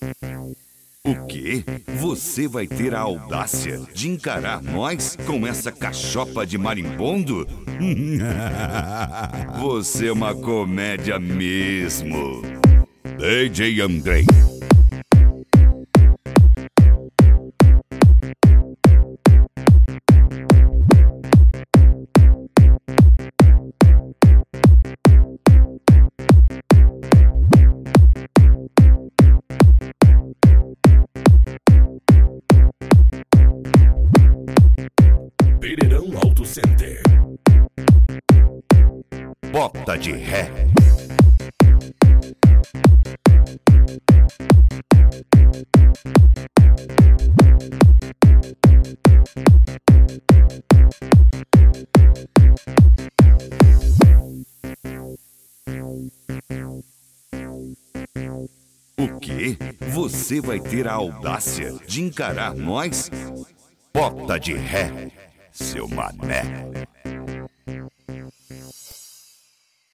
O quê? Você vai ter a audácia de encarar nós com essa cachopa de marimbondo? Você é uma comédia mesmo. DJ Andrei. Pereirão Auto Center. Bota de ré. O quê? Você vai ter a audácia de encarar nós? Bota de ré, seu mané.